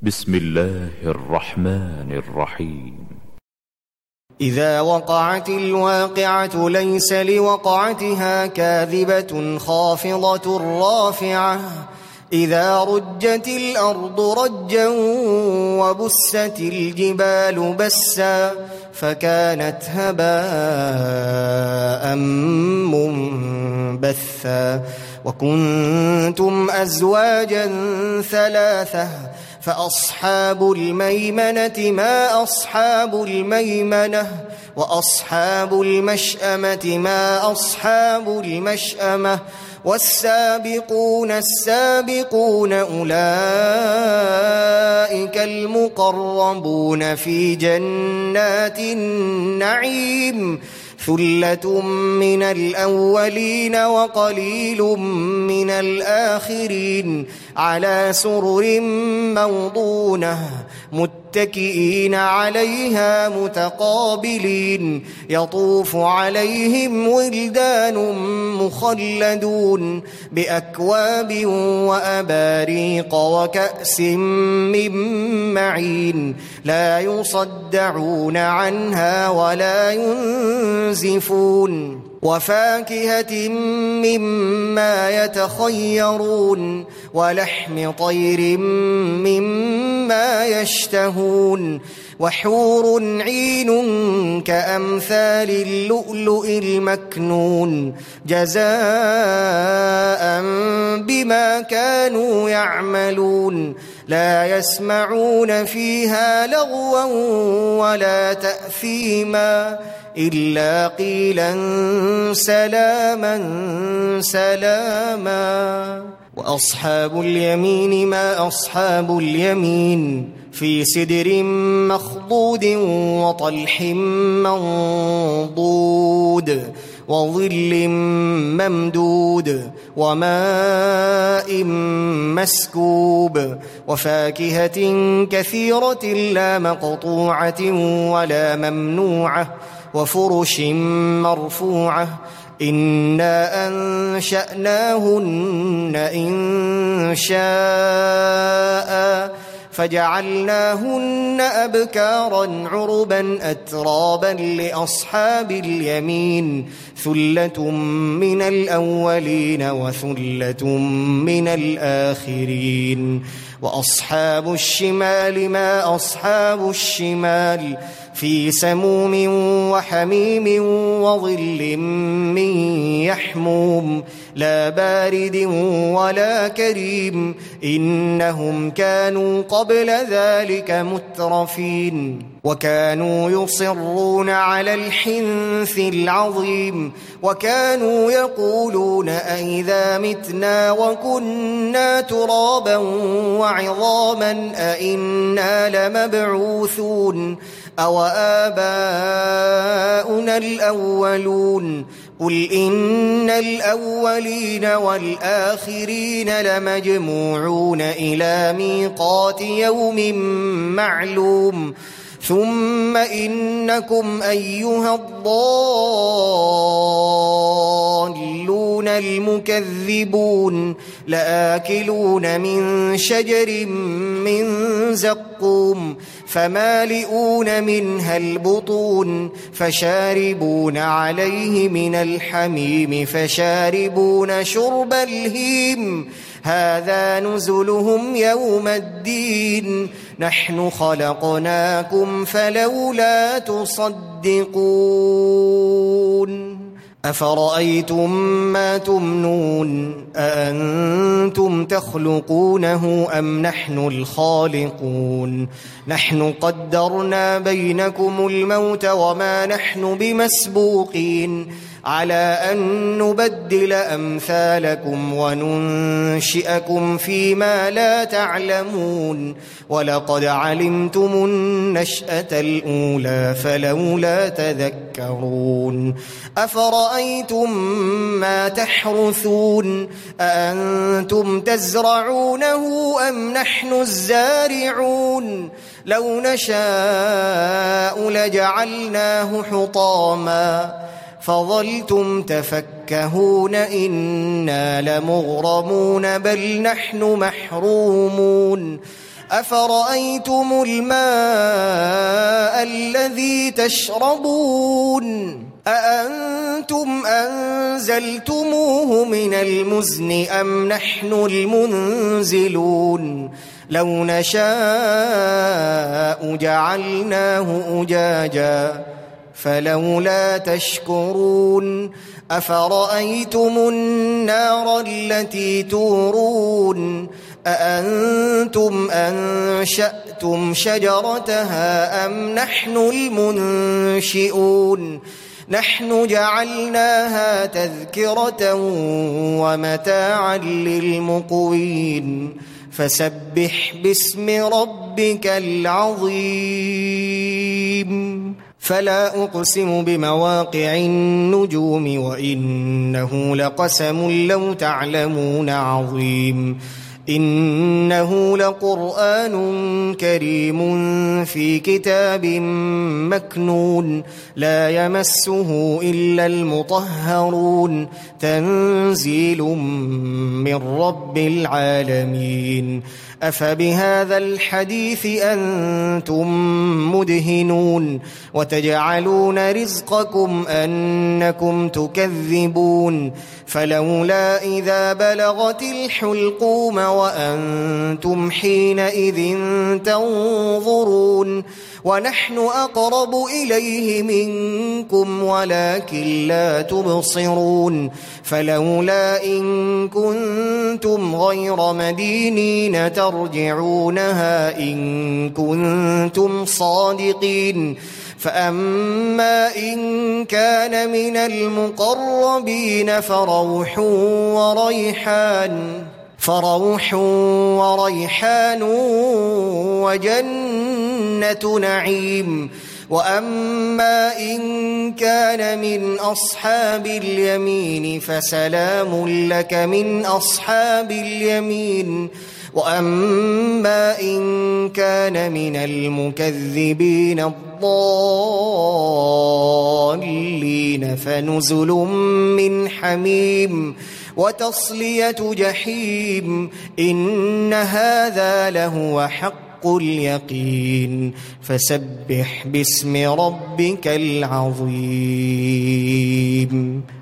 بسم الله الرحمن الرحيم. إذا وقعت الواقعة ليس لوقعتها كاذبة خافضة رافعة إذا رجت الأرض رجا وبست الجبال بسا فكانت هباء منبثا وكنتم أزواجا ثلاثة فأصحاب الميمنة ما أصحاب الميمنة وأصحاب المشأمة ما أصحاب المشأمة والسابقون السابقون أولئك المقربون في جنات النعيم ثلة من الأولين وقليل من الآخرين على سرر موضونة متكئين عليها متقابلين يطوف عليهم ولدان مخلدون بأكواب وأباريق وكأس من معين لا يصدعون عنها ولا ينزفون وفاكهة مما يتخيرون ولحم طير مما يشتهون وحور عين كأمثال اللؤلؤ المكنون جزاء بما كانوا يعملون لا يسمعون فيها لغوا ولا تأثيما إلا قيلا سلاما سلاما وأصحاب اليمين ما أصحاب اليمين في سدر مخضود وطلح منضود وظل ممدود وماء مسكوب وفاكهة كثيرة لا مقطوعة ولا ممنوعة وفرش مرفوعة إنا أنشأناهن إن شاء فجعلناهن أبكارا عربا أترابا لأصحاب اليمين ثلة من الأولين وثلة من الآخرين وأصحاب الشمال ما أصحاب الشمال في سموم وحميم وظل من يحموم لا بارد ولا كريم إنهم كانوا قبل ذلك مترفين وكانوا يصرون على الحنث العظيم وكانوا يقولون أئذا متنا وكنا ترابا وعظاما أئنا لمبعوثون أو آباؤنا الأولون قل إن الأولين والآخرين لمجموعون إلى ميقات يوم معلوم ثم إنكم أيها الضالون المكذبون لآكلون من شجر من زقوم فمالئون منها البطون فشاربون عليه من الحميم فشاربون شرب الهيم هذا نزلهم يوم الدين نحن خلقناكم فلولا تصدقون أفرأيتم ما تمنون أأنتم تخلقونه أم نحن الخالقون نحن قدرنا بينكم الموت وما نحن بمسبوقين على أن نبدل أمثالكم وننشئكم فيما لا تعلمون ولقد علمتم النشأة الأولى فلولا تذكرون أفرأيتم ما تحرثون أأنتم تزرعونه أم نحن الزارعون لو نشاء لجعلناه حطاما فظلتم تفكهون إنا لمغرمون بل نحن محرومون أفرأيتم الماء الذي تشربون أأنتم أنزلتموه من المزن أم نحن المنزلون لو نشاء جعلناه أجاجا فلولا تشكرون أفرأيتم النار التي تورون أأنتم أنشأتم شجرتها أم نحن المنشئون نحن جعلناها تذكرة ومتاعا للمقوين فسبح باسم ربك العظيم فلا أقسم بمواقع النجوم وإنه لقسم لو تعلمون عظيم إنه لقرآن كريم في كتاب مكنون لا يمسه إلا المطهرون تنزيل من رب العالمين أفبهذا الحديث أنتم مدهنون وتجعلون رزقكم أنكم تكذبون فلولا إذا بلغت الحلقوم وأنتم حينئذ تنظرون ونحن أقرب إليه منكم ولكن لا تبصرون فلولا إن كنتم غير مدينين ترجعونها إن كنتم صادقين فأما إن كان من المقربين فروح وريحان وجنة نعيم وأما إن كان من أصحاب اليمين فسلام لك من أصحاب اليمين وأما إن كان من المكذبين الضالين فنزل من حميم وتصلية جحيم إن هذا لهو حق اليقين فسبح باسم ربك العظيم